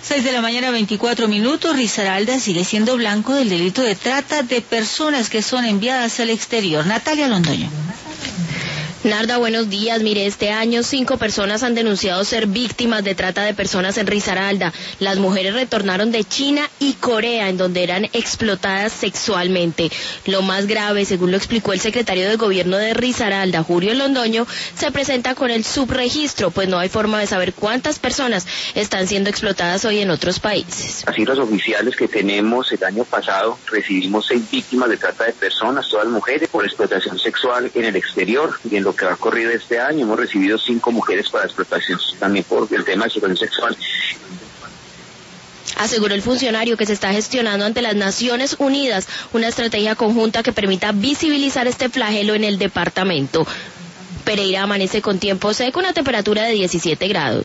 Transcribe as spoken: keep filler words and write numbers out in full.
seis de la mañana, veinticuatro minutos. Risaralda sigue siendo blanco del delito de trata de personas que son enviadas al exterior. Natalia Londoño. Narda, buenos días. Mire, este año cinco personas han denunciado ser víctimas de trata de personas en Risaralda. Las mujeres retornaron de China y Corea, en donde eran explotadas sexualmente. Lo más grave, según lo explicó el secretario de gobierno de Risaralda, Julio Londoño, se presenta con el subregistro, pues no hay forma de saber cuántas personas están siendo explotadas hoy en otros países. Las cifras oficiales que tenemos, el año pasado recibimos seis víctimas de trata de personas, todas mujeres, por explotación sexual en el exterior. Y en lo que ha ocurrido este año hemos recibido cinco mujeres para explotación, también por el tema de explotación sexual. Aseguró el funcionario que se está gestionando ante las Naciones Unidas una estrategia conjunta que permita visibilizar este flagelo en el departamento. Pereira amanece con tiempo seco, una temperatura de diecisiete grados.